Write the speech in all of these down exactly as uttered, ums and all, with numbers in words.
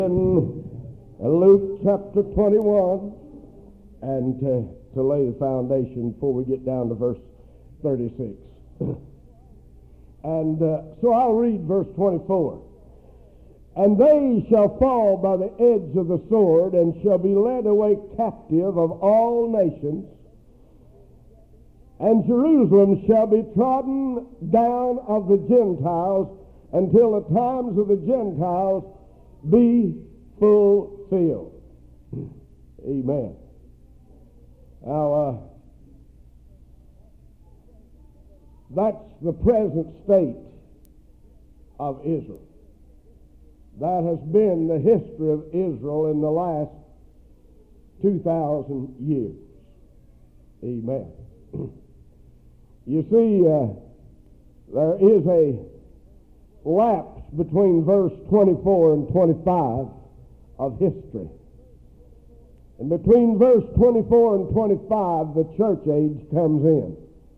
In Luke chapter twenty-one, and to, to lay the foundation before we get down to verse thirty-six. And uh, so I'll read verse twenty-four. And they shall fall by the edge of the sword, and shall be led away captive of all nations, and Jerusalem shall be trodden down of the Gentiles until the times of the Gentiles be fulfilled. Amen. Now, uh, that's the present state of Israel. That has been the history of Israel in the last two thousand years. Amen. You see, uh, there is a lapse between verse twenty-four and twenty-five of history. And between verse twenty-four and twenty-five, the church age comes in.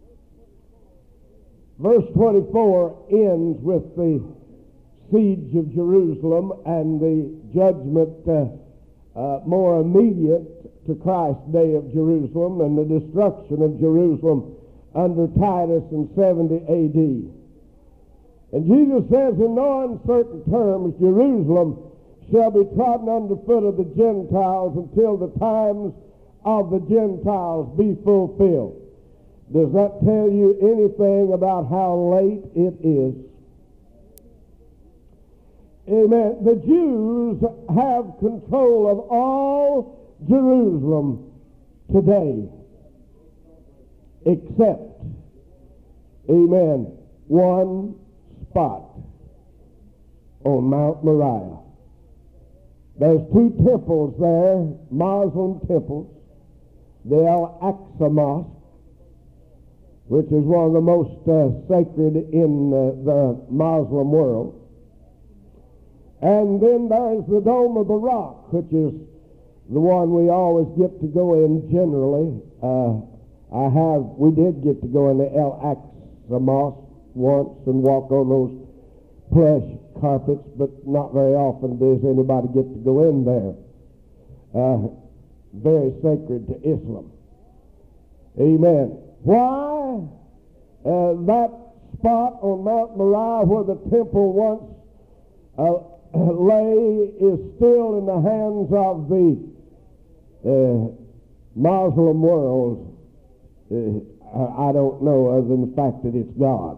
Verse twenty-four ends with the siege of Jerusalem and the judgment uh, uh, more immediate to Christ's day of Jerusalem and the destruction of Jerusalem under Titus in seventy A D. And Jesus says in no uncertain terms, Jerusalem shall be trodden underfoot of the Gentiles until the times of the Gentiles be fulfilled. Does that tell you anything about how late it is? Amen. The Jews have control of all Jerusalem today, except, amen, one spot on Mount Moriah. There's two temples there, Muslim temples, the Al-Aqsa Mosque, which is one of the most uh, sacred in uh, the Muslim world. And then there's the Dome of the Rock, which is the one we always get to go in generally. Uh, I have, we did get to go in the Al-Aqsa Mosque once and walk on those plush carpets, but not very often does anybody get to go in there. Uh, very sacred to Islam. Amen. Why? Uh, that spot on Mount Moriah where the temple once uh, lay is still in the hands of the uh, Muslim world. Uh, I, I don't know other than the fact that it's God.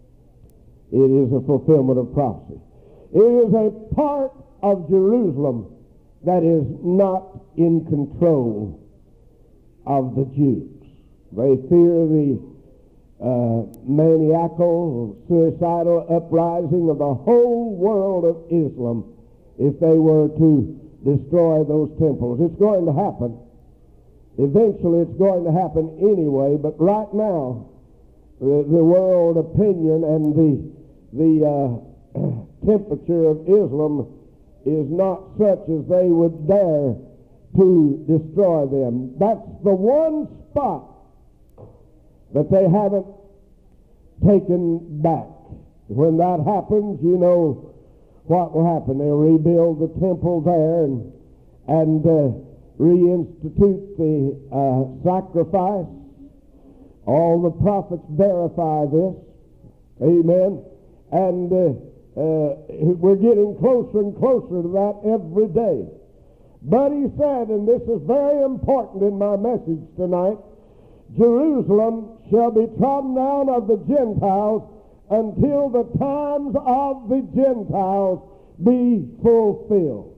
It is a fulfillment of prophecy. It is a part of Jerusalem that is not in control of the Jews. They fear the uh, maniacal, suicidal uprising of the whole world of Islam if they were to destroy those temples. It's going to happen. Eventually it's going to happen anyway, but right now the, the world opinion and the the uh, temperature of Islam is not such as they would dare to destroy them. That's the one spot that they haven't taken back. When that happens, you know what will happen. They'll rebuild the temple there and, and uh, reinstitute the uh, sacrifice. All the prophets verify this. Amen. And uh, uh, we're getting closer and closer to that every day. But he said, and this is very important in my message tonight, Jerusalem shall be trodden down of the Gentiles until the times of the Gentiles be fulfilled.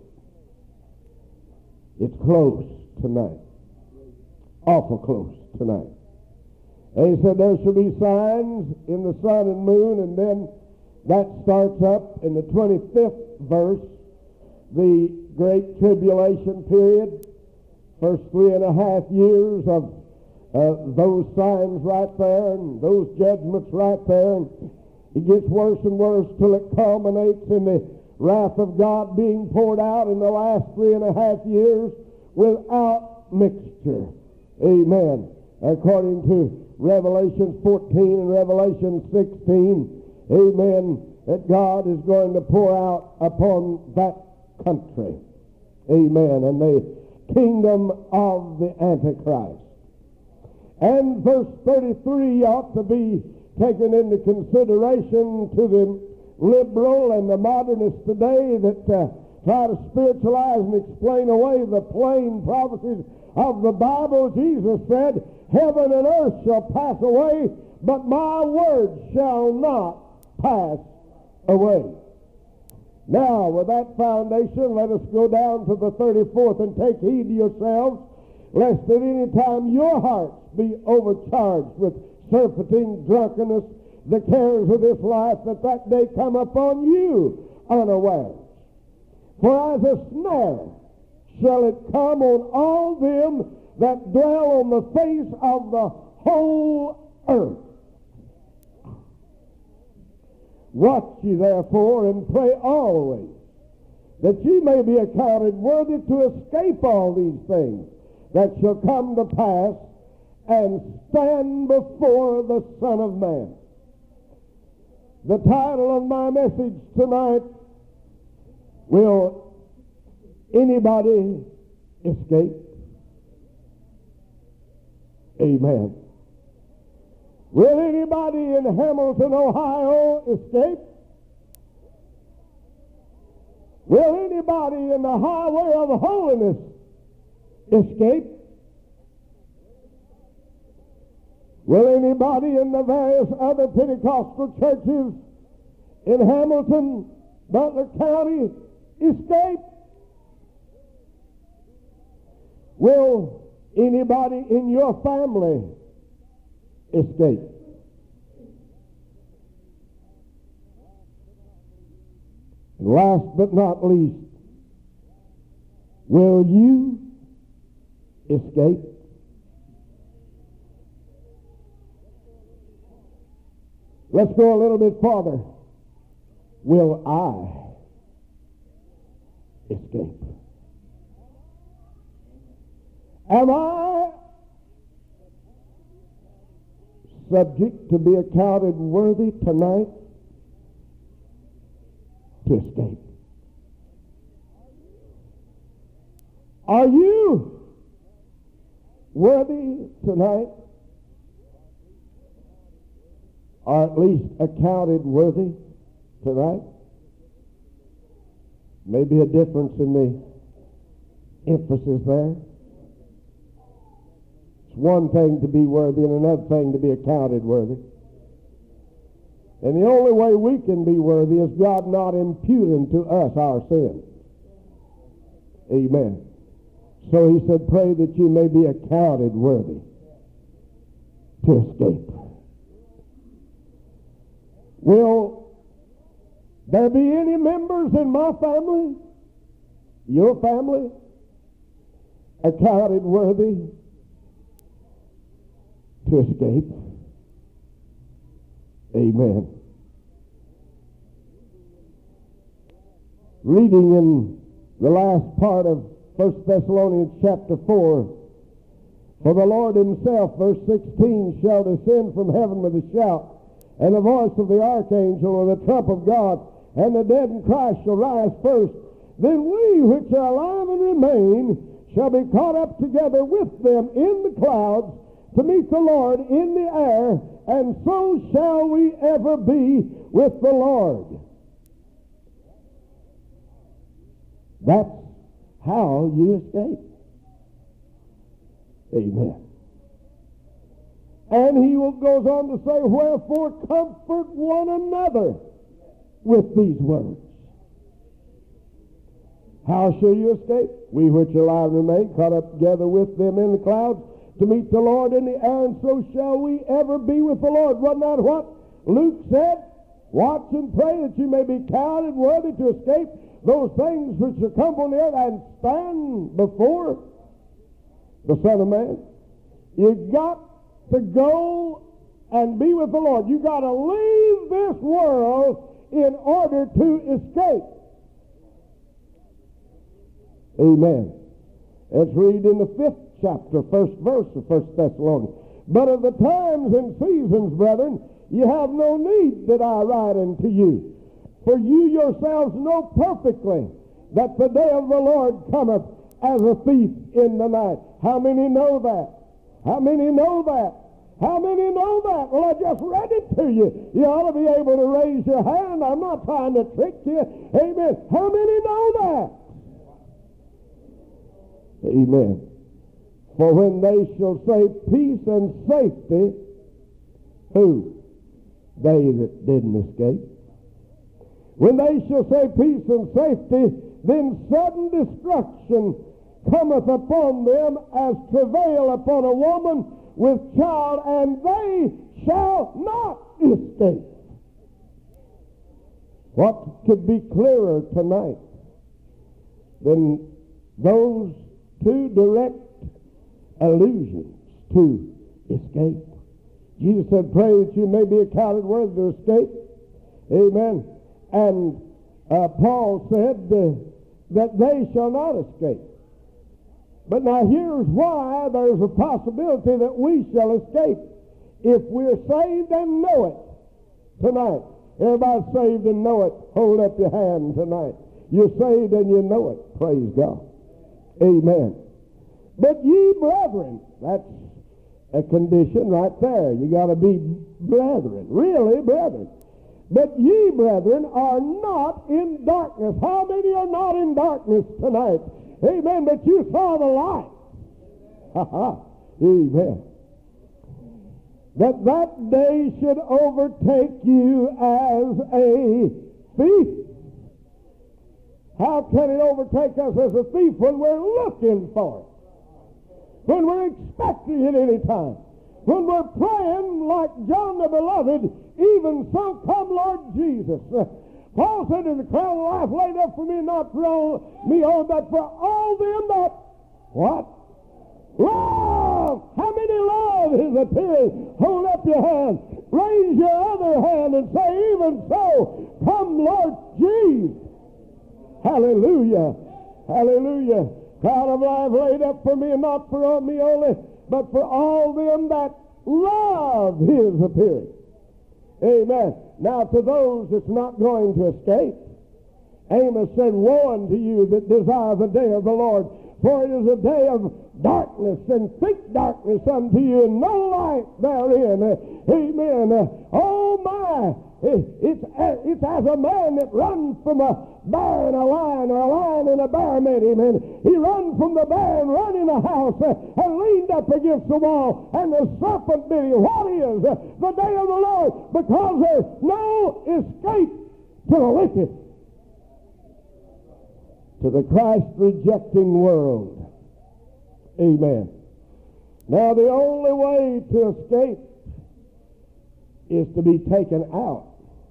It's close tonight. Awful close tonight. And he said there shall be signs in the sun and moon, and then that starts up in the twenty-fifth verse, the Great Tribulation period, first three and a half years of uh, those signs right there and those judgments right there. And it gets worse and worse till it culminates in the wrath of God being poured out in the last three and a half years without mixture. Amen. According to Revelation fourteen and Revelation sixteen, amen, that God is going to pour out upon that country. Amen. And the kingdom of the Antichrist. And verse thirty-three ought to be taken into consideration to the liberal and the modernist today that uh, try to spiritualize and explain away the plain prophecies of the Bible. Jesus said, heaven and earth shall pass away, but my word shall not pass away. Now, with that foundation, let us go down to the thirty-fourth and take heed to yourselves, lest at any time your hearts be overcharged with surfeiting, drunkenness, the cares of this life, that that day come upon you unawares. For as a snare shall it come on all them that dwell on the face of the whole earth. Watch ye therefore, and pray always, that ye may be accounted worthy to escape all these things that shall come to pass, and stand before the Son of Man. The title of my message tonight, will anybody escape? Amen. Will anybody in Hamilton, Ohio escape? Will anybody in the highway of holiness escape? Will anybody in the various other Pentecostal churches in Hamilton, Butler County escape? Will anybody in your family escape? And last but not least, will you escape? Let's go a little bit farther. Will I escape? Am I subject to be accounted worthy tonight to escape? Are you worthy tonight? Or at least accounted worthy tonight? Maybe a difference in the emphasis there. It's one thing to be worthy and another thing to be accounted worthy. And the only way we can be worthy is God not imputing to us our sins. Amen. So he said, pray that you may be accounted worthy to escape. Will there be any members in my family, your family, accounted worthy to escape? Amen. Reading in the last part of First Thessalonians chapter four, for the Lord himself, verse sixteen, shall descend from heaven with a shout, and the voice of the archangel, or the trump of God, and the dead in Christ shall rise first. Then we which are alive and remain shall be caught up together with them in the clouds to meet the Lord in the air, and so shall we ever be with the Lord. That's how you escape. Amen. And he will, goes on to say, wherefore comfort one another with these words. How shall you escape? We which are alive remain, caught up together with them in the clouds to meet the Lord in the air, and so shall we ever be with the Lord. Wasn't that what Luke said? Watch and pray that you may be counted worthy to escape those things which shall come on the earth and stand before the Son of Man. You got to go and be with the Lord. You got to leave this world in order to escape. Amen. Let's read in the fifth chapter, first verse of First Thessalonians. But of the times and seasons, brethren, you have no need that I write unto you. For you yourselves know perfectly that the day of the Lord cometh as a thief in the night. How many know that? How many know that? How many know that? Well, I just read it to you. You ought to be able to raise your hand. I'm not trying to trick you. Amen. How many know that? Amen. For when they shall say peace and safety, who? They that didn't escape. When they shall say peace and safety, then sudden destruction cometh upon them as travail upon a woman with child, and they shall not escape. What could be clearer tonight than those two direct allusions to escape? Jesus said, pray that you may be accounted worthy to escape. Amen. And uh, Paul said uh, that they shall not escape. But now here's why there's a possibility that we shall escape if we're saved and know it tonight. Everybody saved and know it. Hold up your hand tonight. You're saved and you know it. Praise God. Amen. But ye brethren, that's a condition right there. You got to be brethren, really brethren. But ye brethren are not in darkness. How many are not in darkness tonight? Amen. But you saw the light. Ha ha. Amen. That that day should overtake you as a thief. How can it overtake us as a thief when we're looking for it? When we're expecting it any time? When we're praying like John the Beloved, even so come Lord Jesus. Paul said, in the crown of life laid up for me, not for all, me only, but for all them that, what? Love! How many love his appearing? Hold up your hand. Raise your other hand and say, even so, come Lord Jesus. Hallelujah. Hallelujah. Crown of life laid up for me, not for me only, but for all them that love his appearing. Amen. Now, to those that's not going to escape, Amos said, woe unto you that desire the day of the Lord, for it is a day of darkness and thick darkness unto you, and no light therein. Amen. Oh my! It's, it's as a man that runs from a bear and a lion, or a lion and a bear met him, and he run from the bear and run in the house and leaned up against the wall, and the serpent bit him. What is the day of the Lord? Because there's no escape to the wicked, to the Christ-rejecting world. Amen. Now, the only way to escape is to be taken out,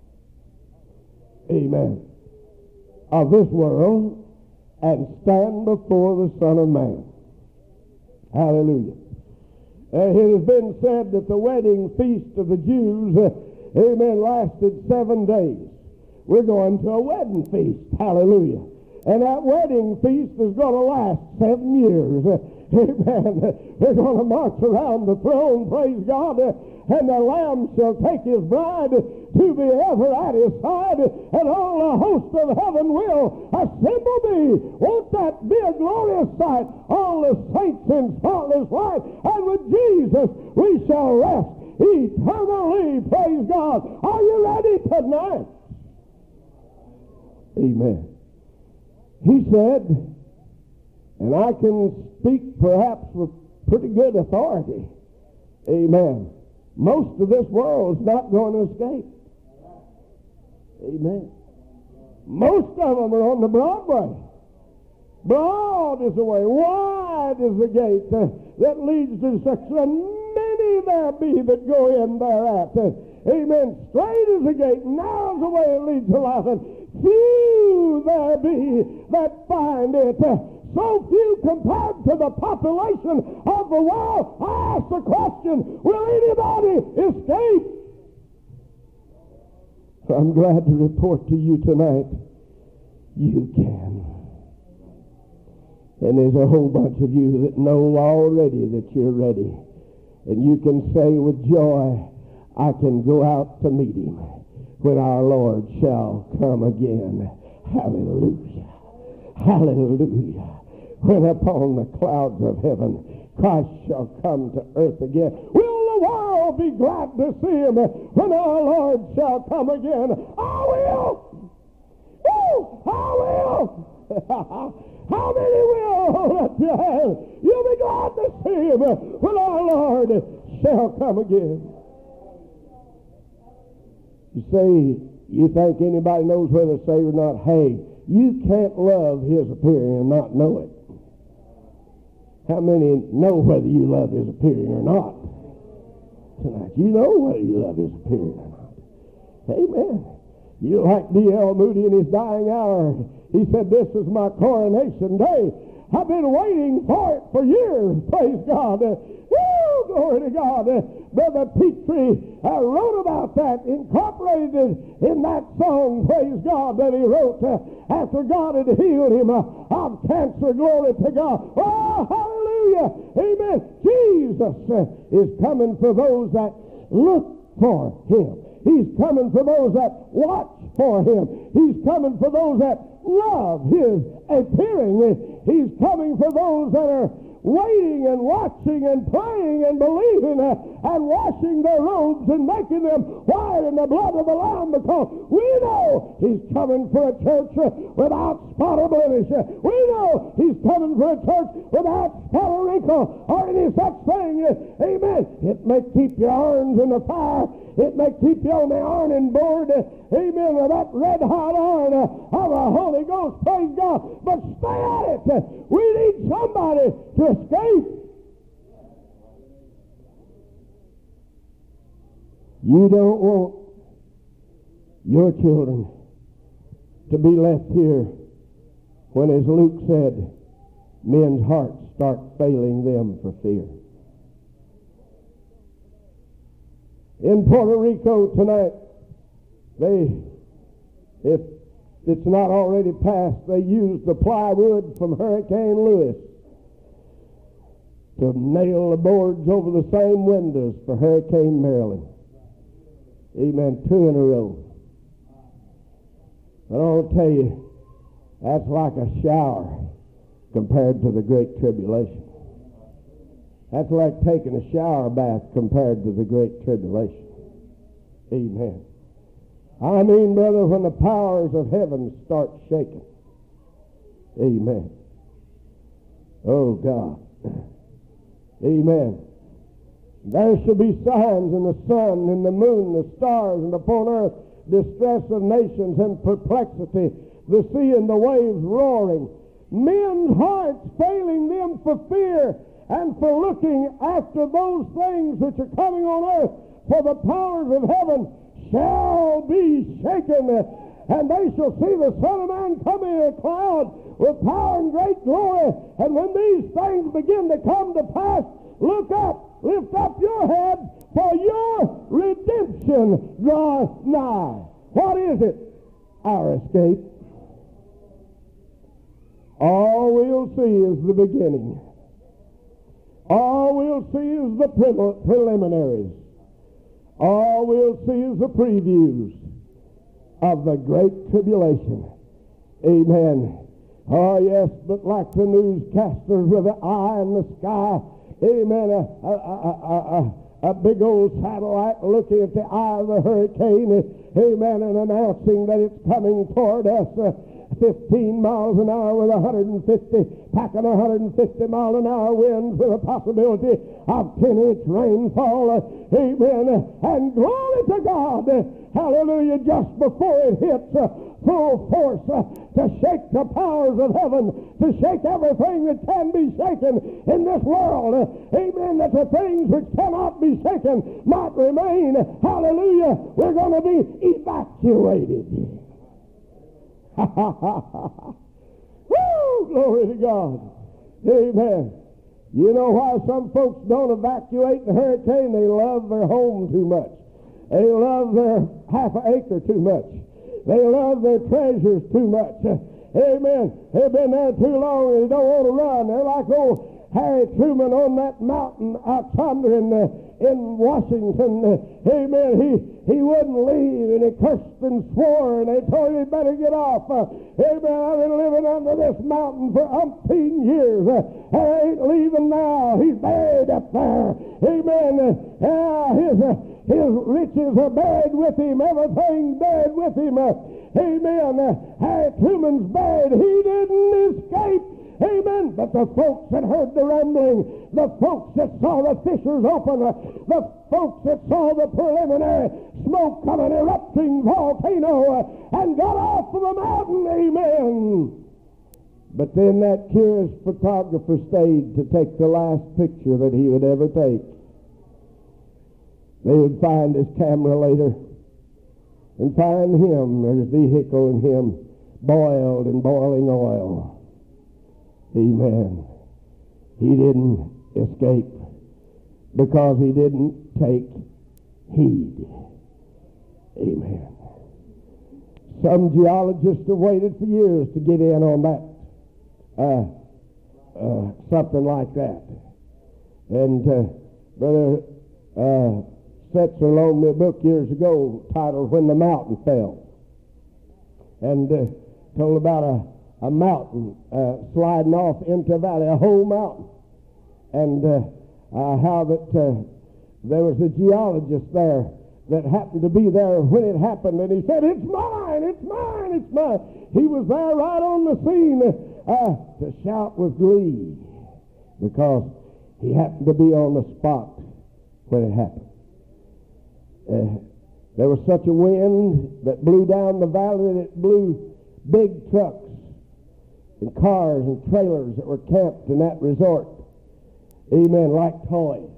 amen, of this world and stand before the Son of Man. Hallelujah. Uh, it has been said that the wedding feast of the Jews, uh, amen, lasted seven days. We're going to a wedding feast. Hallelujah. And that wedding feast is going to last seven years. Uh, Amen. They're going to march around the throne, praise God, and the Lamb shall take his bride to be ever at his side, and all the host of heaven will assemble thee. Won't that be a glorious sight? All the saints in spotless white, and with Jesus we shall rest eternally, praise God. Are you ready tonight? Amen. He said, and I can speak perhaps with pretty good authority, amen, most of this world is not going to escape. Amen. Most of them are on the broad way. Broad is the way, wide is the gate uh, that leads to destruction, and many there be that go in thereat. Uh, amen. Straight is the gate, narrow is the way that leads to life, and few there be that find it. Uh, So few compared to the population of the world. I ask the question, will anybody escape? So I'm glad to report to you tonight, you can. And there's a whole bunch of you that know already that you're ready. And you can say with joy, I can go out to meet him when our Lord shall come again. Hallelujah. Hallelujah. When upon the clouds of heaven Christ shall come to earth again. Will the world be glad to see him when our Lord shall come again? I will. Oh, I will. How many will? Lift your hand. You'll be glad to see him when our Lord shall come again. You say, you think anybody knows whether they're saved or not? Hey, you can't love his appearing and not know it. How many know whether you love his appearing or not? Tonight, you know whether you love his appearing or not. Amen. You like D L Moody in his dying hour. He said, this is my coronation day. I've been waiting for it for years. Praise God. Uh, woo, glory to God. Uh, Brother Petrie uh, wrote about that, incorporated in that song, praise God, that he wrote uh, after God had healed him uh, of cancer. Glory to God. Oh, hallelujah. Amen. Jesus uh, is coming for those that look for him. He's coming for those that watch for him. He's coming for those that love his appearing. He's coming for those that are waiting and watching and praying and believing uh, and washing their robes and making them white in the blood of the Lamb, because we know he's coming for a church uh, without spot or blemish. Uh, we know he's coming for a church without spot or wrinkle or any such thing. Uh, amen. It may keep your irons in the fire. It may keep you on the ironing board. Uh, amen. With that red hot iron uh, of the Holy Ghost. Praise God. But stay at it. Uh, we need somebody to escape. You don't want your children to be left here when, as Luke said, men's hearts start failing them for fear. In Puerto Rico tonight, they, if it's not already passed, they used the plywood from Hurricane Lewis to nail the boards over the same windows for Hurricane Marilyn. Amen. Two in a row. But I'll tell you, that's like a shower compared to the Great Tribulation. That's like taking a shower bath compared to the Great Tribulation. Amen. I mean, brother, when the powers of heaven start shaking. Amen. Oh, God. Amen. There shall be signs in the sun, and the moon, the stars, and upon earth distress of nations and perplexity, the sea and the waves roaring, men's hearts failing them for fear and for looking after those things which are coming on earth, for the powers of heaven shall be shaken, and they shall see the Son of Man coming in a cloud with power and great glory. And when these things begin to come to pass, look up, lift up your head, for your redemption draws nigh. What is it? Our escape. All we'll see is the beginning. All we'll see is the prelim- preliminaries. All we'll see is the previews of the Great Tribulation. Amen. Oh, yes, but like the newscasters with the eye in the sky, amen, a, a, a, a, a big old satellite looking at the eye of the hurricane, amen, and announcing that it's coming toward us. Uh, fifteen miles an hour with one hundred fifty, packing one hundred fifty mile an hour winds with a possibility of ten inch rainfall. Uh, amen. And glory to God. Uh, hallelujah. Just before it hits uh, full force uh, to shake the powers of heaven, to shake everything that can be shaken in this world. Uh, amen. That the things which cannot be shaken might remain. Hallelujah. We're going to be evacuated. Woo! Glory to God. Amen. You know why some folks don't evacuate the hurricane? They love their home too much. They love their half an acre too much. They love their treasures too much. Amen. They've been there too long and they don't want to run. They're like old Harry Truman on that mountain out yonder in, uh, in Washington, uh, amen, he, he wouldn't leave, and he cursed and swore, and they told him he better get off. Uh, amen, I've been living under this mountain for umpteen years. Uh, I ain't leaving now. He's buried up there. Amen. Uh, uh, his, uh, his riches are buried with him. Everything buried with him. Uh, amen. Uh, Harry Truman's buried. He didn't escape. Amen. But the folks that heard the rumbling, the folks that saw the fissures open, uh, the folks that saw the preliminary smoke coming, erupting volcano, uh, and got off of the mountain. Amen. But then that curious photographer stayed to take the last picture that he would ever take. They would find his camera later and find him, his vehicle, and him boiled in boiling oil. Amen. He didn't escape because he didn't take heed. Amen. Some geologists have waited for years to get in on that. Uh, uh, something like that. And uh, Brother uh, Setzer loaned me a book years ago titled When the Mountain Fell. And uh, told about a, a mountain uh, sliding off into a valley, a whole mountain. And uh, uh, how that uh, there was a geologist there that happened to be there when it happened. And he said, it's mine, it's mine, it's mine. He was there right on the scene uh, to shout with glee because he happened to be on the spot when it happened. Uh, there was such a wind that blew down the valley that it blew big trucks and cars and trailers that were camped in that resort, amen, like toys,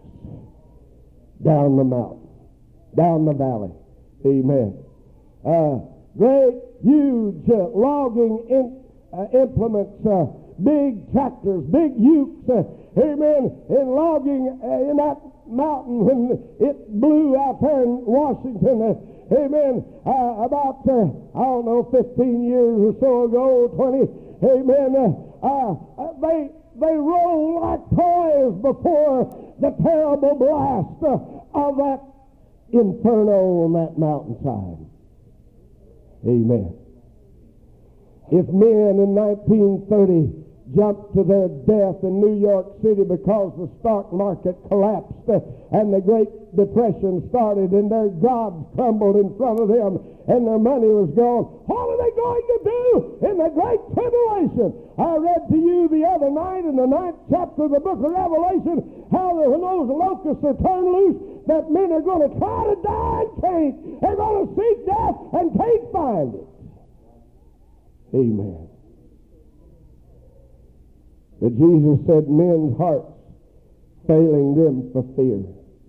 down the mountain, down the valley, amen. Uh, great, huge uh, logging in, uh, implements, uh, big tractors, big ukes, uh, amen, in logging uh, in that mountain when it blew out there in Washington, uh, amen, uh, about, uh, I don't know, fifteen years or so ago, twenty, amen, uh, uh, they, they rolled like toys before the terrible blast uh, of that inferno on that mountainside. Amen. If men in nineteen thirty jumped to their death in New York City because the stock market collapsed uh, and the Great Depression started and their jobs crumbled in front of them and their money was gone, what are they going to do in the Great Tribulation? I read to you the other night in the ninth chapter of the book of Revelation how that when those locusts are turned loose, that men are going to try to die and can't. They're going to seek death and can't find it. Amen. But Jesus said men's hearts failing them for fear.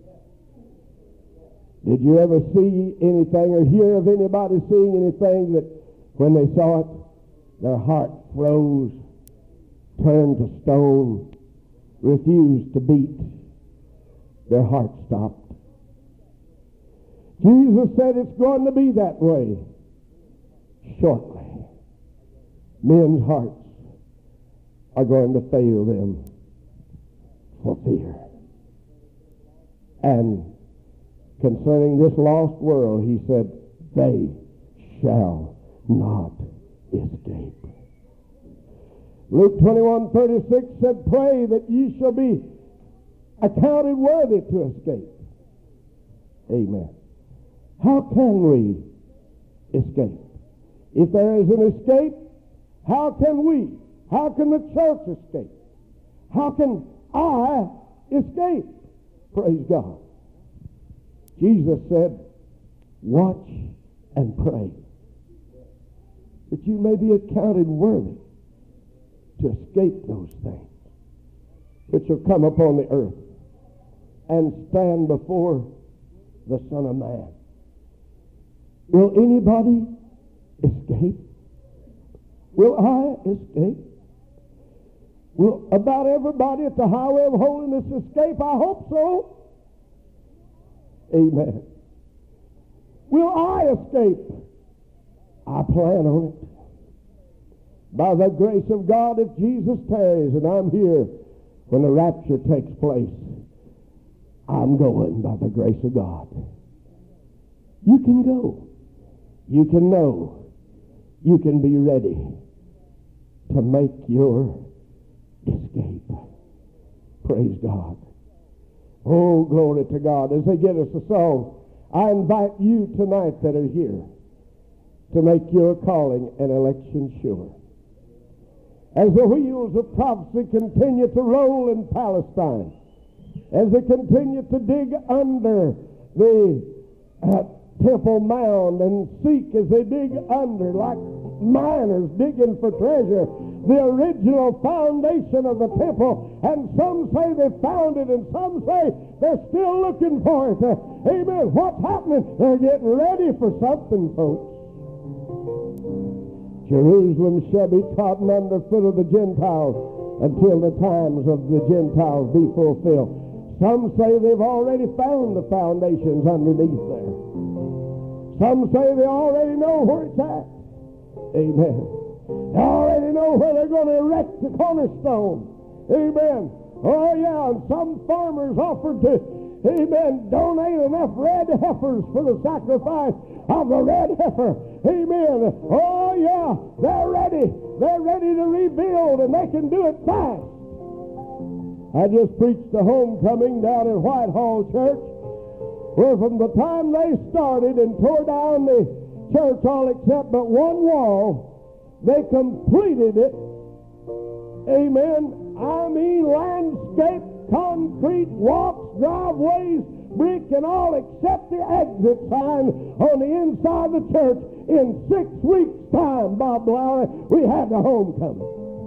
Did you ever see anything or hear of anybody seeing anything that when they saw it, their heart froze, turned to stone, refused to beat? Their heart stopped. Jesus said it's going to be that way shortly. Men's hearts are going to fail them for fear. And concerning this lost world, he said, they shall not escape. Luke twenty-one thirty-six said, pray that ye shall be accounted worthy to escape. Amen. How can we escape? If there is an escape, how can we? How can the church escape? How can I escape? Praise God. Jesus said, watch and pray that you may be accounted worthy to escape those things which will come upon the earth and stand before the Son of Man. Will anybody escape? Will I escape? Will about everybody at the highway of holiness escape? I hope so. Amen. Will I escape? I plan on it. By the grace of God, if Jesus tarries and I'm here when the rapture takes place, I'm going by the grace of God. You can go. You can know. You can be ready to make your escape. Praise God. Oh, glory to God. As they get us a song, I invite you tonight that are here to make your calling and election sure. As the wheels of prophecy continue to roll in Palestine, as they continue to dig under the uh, Temple Mound and seek as they dig under like miners digging for treasure the original foundation of the temple, and some say they found it and some say they're still looking for it. Uh, amen. What's happening? They're getting ready for something, folks. Jerusalem shall be trodden under foot of the Gentiles until the times of the Gentiles be fulfilled. Some say they've already found the foundations underneath there. Some say they already know where it's at. Amen. They already know where they're going to erect the cornerstone. Amen. Oh, yeah, and some farmers offered to, amen, donate enough red heifers for the sacrifice of the red heifer. Amen. Oh, yeah, they're ready. They're ready to rebuild, and they can do it fast. I just preached a homecoming down in Whitehall Church, where from the time they started and tore down the church all except but one wall, they completed it. Amen. I mean, landscape, concrete, walks, driveways, brick, and all except the exit sign on the inside of the church. In six weeks' time, Bob Lowry, we had the homecoming.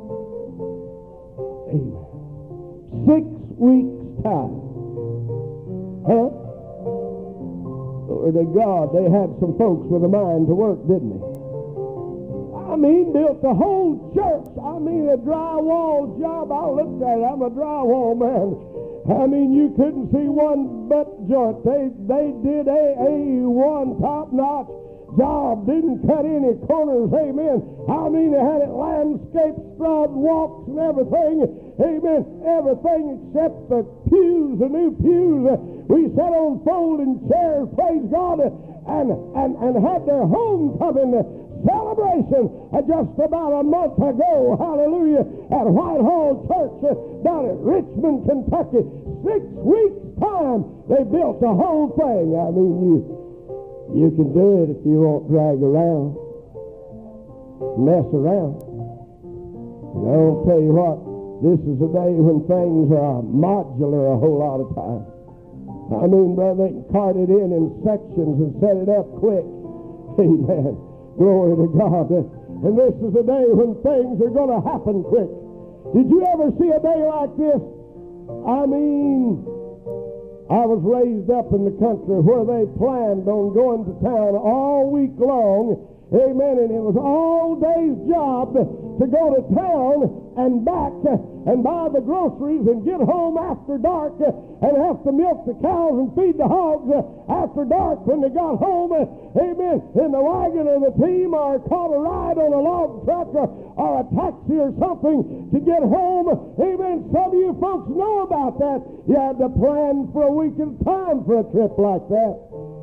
Amen. Six weeks' time. Huh? Glory to God, they had some folks with a mind to work, didn't they? I mean, built the whole church. I mean, a drywall job. I looked at it. I'm a drywall man. I mean, you couldn't see one butt joint. They they did a a one top-notch job. Didn't cut any corners. Amen. I mean, they had it landscaped, strawed walks and everything. Amen. Everything except the pews, the new pews. We sat on folding chairs, praise God, and and and had their homecoming celebration uh, just about a month ago, hallelujah, at Whitehall Church uh, down at Richmond, Kentucky. Six weeks' time, they built the whole thing. I mean, you you can do it if you won't drag around, mess around. And I'll tell you what, this is a day when things are modular a whole lot of time. I mean, brother, they can cart it in in sections and set it up quick. Amen. Glory to God. And this is a day when things are going to happen quick. Did you ever see a day like this? I mean, I was raised up in the country where they planned on going to town all week long. Amen. And it was all day's job to go to town and back and buy the groceries and get home after dark and have to milk the cows and feed the hogs after dark when they got home. Amen. In the wagon or the team, or caught a ride on a log truck or, or a taxi or something to get home. Amen. Some of you folks know about that. You had to plan for a week at a time for a trip like that.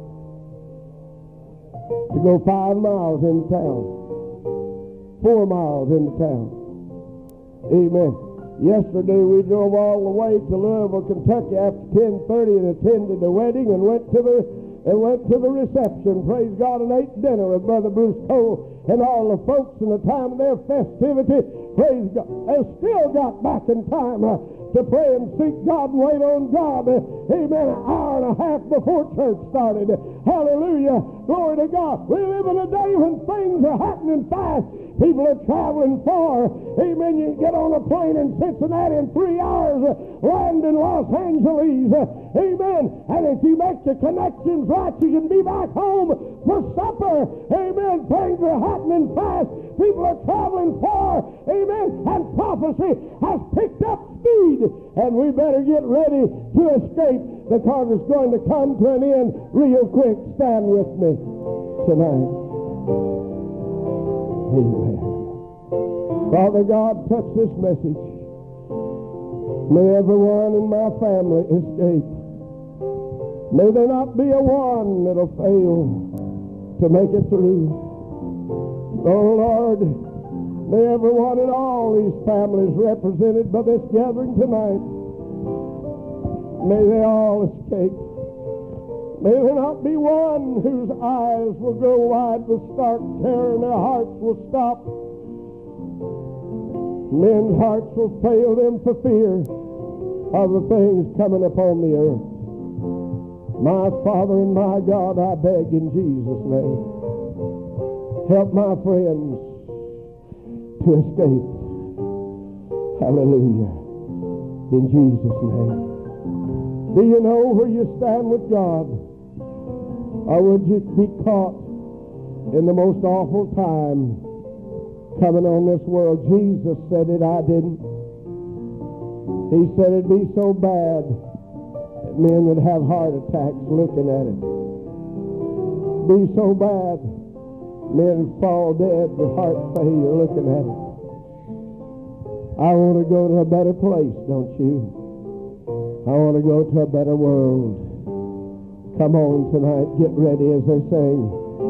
To go five miles into town. Four miles into town. Amen. Yesterday we drove all the way to Louisville, Kentucky after ten thirty and attended the wedding and went to the and went to the reception. Praise God, and ate dinner with Brother Bruce Cole and all the folks in the time of their festivity. Praise God. They still got back in time uh, to pray and seek God and wait on God. Uh, amen. An hour and a half before church started. Hallelujah. Glory to God. We live in a day when things are happening fast. People are traveling far. Amen. You get on a plane in Cincinnati in three hours, uh, land in Los Angeles. Uh, amen. And if you make your connections right, you can be back home for supper. Amen. Things are happening fast. People are traveling far. Amen. And prophecy has picked up speed. And we better get ready to escape. The Carter's going to come to an end real quick. Stand with me tonight. Amen. Father God, touch this message. May everyone in my family escape. May there not be a one that'll fail to make it through. Oh Lord, may everyone in all these families represented by this gathering tonight, may they all escape. May there not be one whose eyes will grow wide with stark terror and their hearts will stop. Men's hearts will fail them for fear of the things coming upon the earth. My Father and my God, I beg in Jesus' name, help my friends to escape. Hallelujah. In Jesus' name. Do you know where you stand with God? Or would you be caught in the most awful time coming on this world? Jesus said it, I didn't. He said it'd be so bad that men would have heart attacks looking at it. Be so bad men would fall dead with heart failure looking at it. I want to go to a better place, don't you? I want to go to a better world. Come on tonight, get ready as they sing.